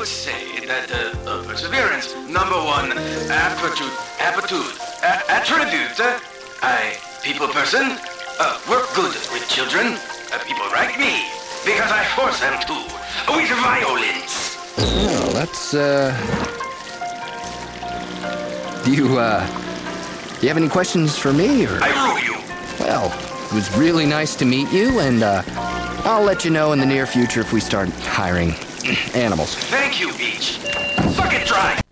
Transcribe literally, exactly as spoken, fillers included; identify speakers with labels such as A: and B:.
A: would say that uh, uh, perseverance, number one, aptitude, aptitude, a- attribute. Uh, I, people person, uh, work good with children. Uh, people like me because I force them to, with violence.
B: Well, that's, uh... Do you, uh... Do you have any questions for me, or...?
A: I rule you.
B: Well, it was really nice to meet you, and, uh... I'll let you know in the near future if we start hiring animals.
A: Thank you, Beach. Suck it dry.